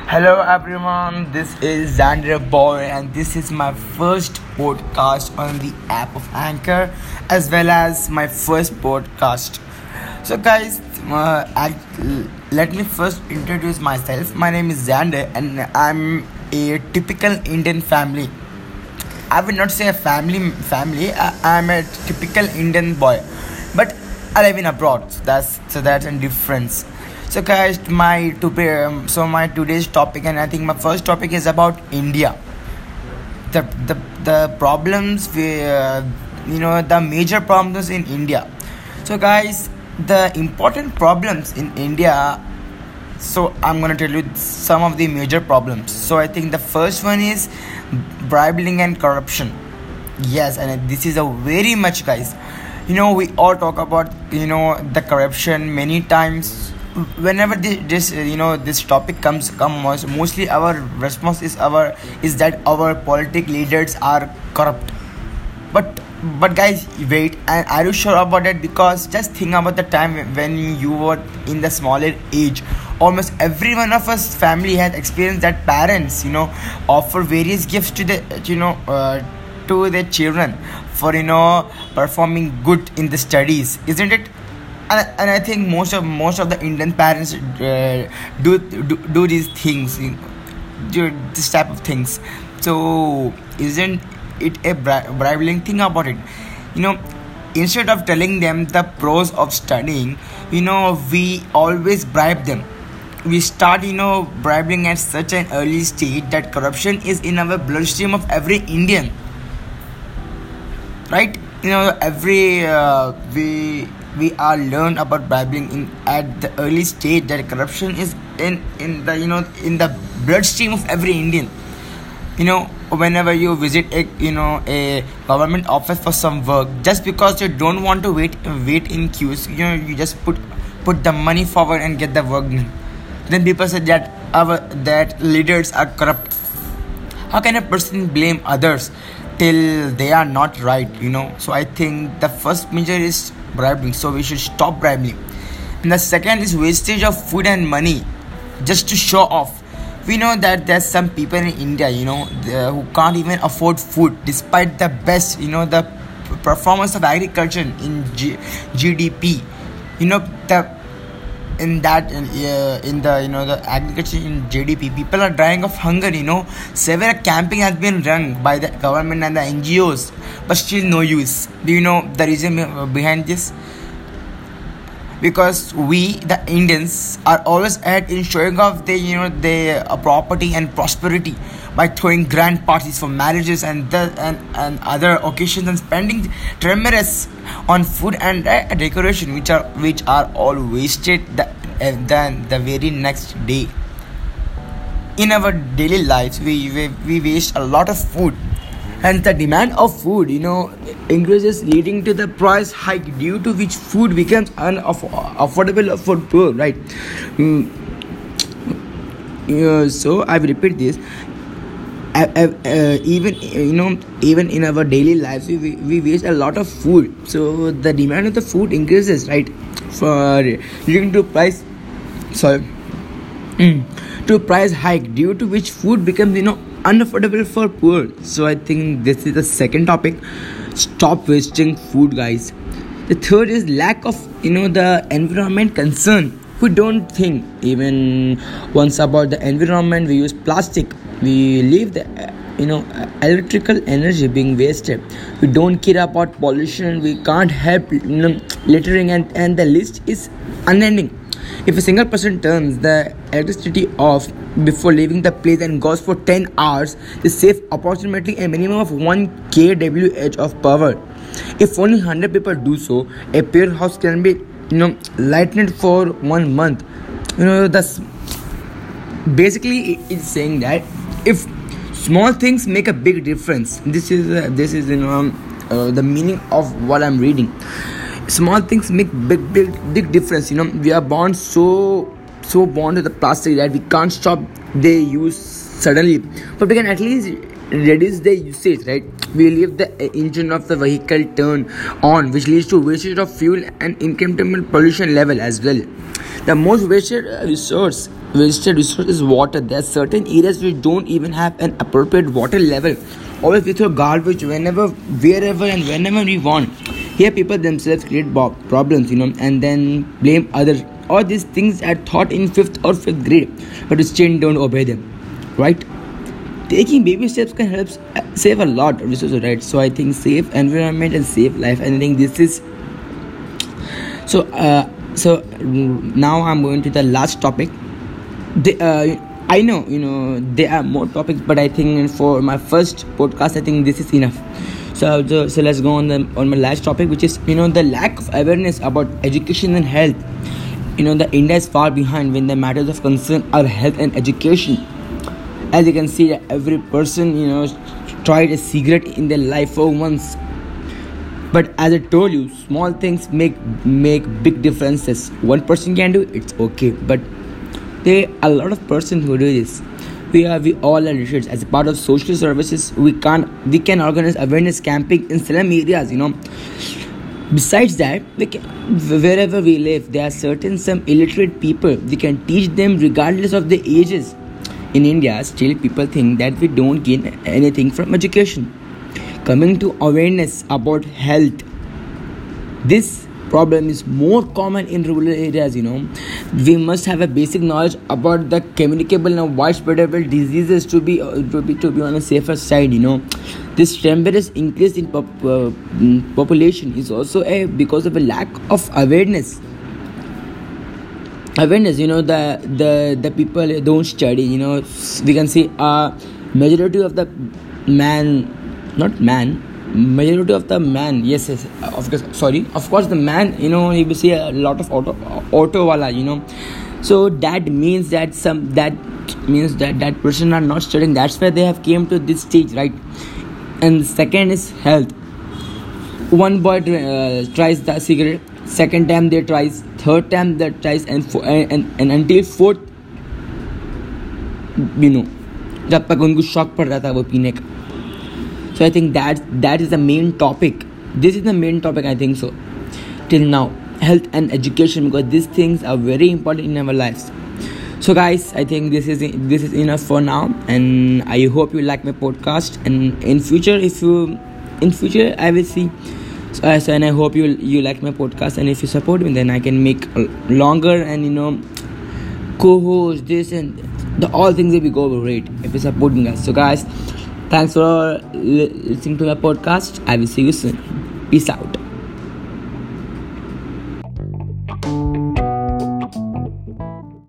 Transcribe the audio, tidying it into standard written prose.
Hello everyone, this is Xander Boy and this is my first podcast on the app of Anchor as well as my first podcast. So guys, let me first introduce myself. My name is Xander and I'm a typical Indian family. I would not say a family. I'm a typical Indian boy, but I live in abroad. So that's a difference. So guys, my today's topic, and I think my first topic is about India. The problems the major problems in India. So guys, the important problems in India. So I'm gonna tell you some of the major problems. So I think the first one is bribery and corruption. Yes, and this is a very much, guys. We all talk about the corruption many times. Whenever this topic comes, mostly our response is that our politic leaders are corrupt. But guys, wait, and are you sure about that? Because just think about the time when you were in the smaller age. Almost every one of us family has experienced that parents offer various gifts to to their children for performing good in the studies, isn't it? And I think most of the Indian parents do these things, do this type of things. So isn't it a bribing thing about it? You know, Instead of telling them the pros of studying, we always bribe them. We start bribing at such an early stage that corruption is in our bloodstream of every Indian, right? Every we are learned about bribing at the early stage that corruption is in the bloodstream of every Indian. Whenever you visit a government office for some work, just because you don't want to wait in queues, you just put the money forward and get the work done. Then people say that leaders are corrupt. How can a person blame others till they are not right? So I think the first measure is bribing, so we should stop bribing. And the second is wastage of food and money just to show off. We know that there's some people in India who can't even afford food despite the best the performance of agriculture in GDP. The in that in the the agriculture in GDP, people are dying of hunger. Several camping has been run by the government and the NGOs, but still no use. Do you know the reason behind this? Because we the Indians are always at in showing off their property and prosperity by throwing grand parties for marriages and other occasions, and spending tremendous on food and decoration, which are all wasted the very next day. In our daily lives, we waste a lot of food, and the demand of food increases, leading to the price hike, due to which food becomes unaffordable for poor, right? So I will repeat this. Even in our daily lives, we waste a lot of food, so the demand of the food increases, right? For leading to price sorry to price hike, due to which food becomes unaffordable for poor. So I think this is the second topic. Stop wasting food, guys. The third is lack of the environment concern. We don't think even once about the environment. We use plastic, we leave the electrical energy being wasted. We don't care about pollution. We can't help littering, and the list is unending. If a single person turns the electricity off before leaving the place and goes for 10 hours, they save approximately a minimum of 1 kWh of power. If only 100 people do so, a pure house can be lightened for 1 month. That's basically it's saying that if small things make a big difference. This is the meaning of what I'm reading. Small things make big difference. We are born so born to the plastic that we can't stop their use suddenly, but we can at least reduce their usage, right? We leave the engine of the vehicle turn on, which leads to wastage of fuel and incremental pollution level as well. The most wasted resource is water. There are certain areas which don't even have an appropriate water level. Always we throw garbage whenever, wherever, and whenever we want. Here, people themselves create problems, and then blame others. All these things are taught in fifth grade, but still don't obey them, right? Taking baby steps can help save a lot of resources, right? So I think safe environment and safe life, and I think this is so. Now I'm going to the last topic. I know, there are more topics, but I think for my first podcast, I think this is enough. So let's go on my last topic, which is the lack of awareness about education and health. The India is far behind when the matters of concern are health and education. As you can see, every person tried a cigarette in their life for once. But as I told you, small things make big differences. One person can do it's okay, but there are a lot of persons who do this. We all are research as a part of social services. We can organize awareness camping in slum areas. Besides that, wherever we live, there are some illiterate people. We can teach them regardless of the ages. In India, still people think that we don't gain anything from education. Coming to awareness about health, this problem is more common in rural areas. We must have a basic knowledge about the communicable and widespreadable diseases to be on a safer side. This tremendous increase in population is also because of a lack of awareness. The people don't study. We can see majority of the majority of the man, yes, of course the man, you will see a lot of auto wala, so that means that that person are not studying. That's why they have came to this stage, right? And second is health. One boy tries the cigarette, second time they tries, third time they tries, and until fourth, जब तक उनको शौक पड़ रहा था वो पीने का. So I think that is the main topic. This is the main topic, I think so. Till now, health and education, because these things are very important in our lives. So guys, I think this is enough for now, and I hope you like my podcast. And in future I will see. And I hope you like my podcast, and if you support me, then I can make longer and co-host this and all things will be go great if you support me, guys. So guys, thanks for listening to my podcast. I will see you soon. Peace out.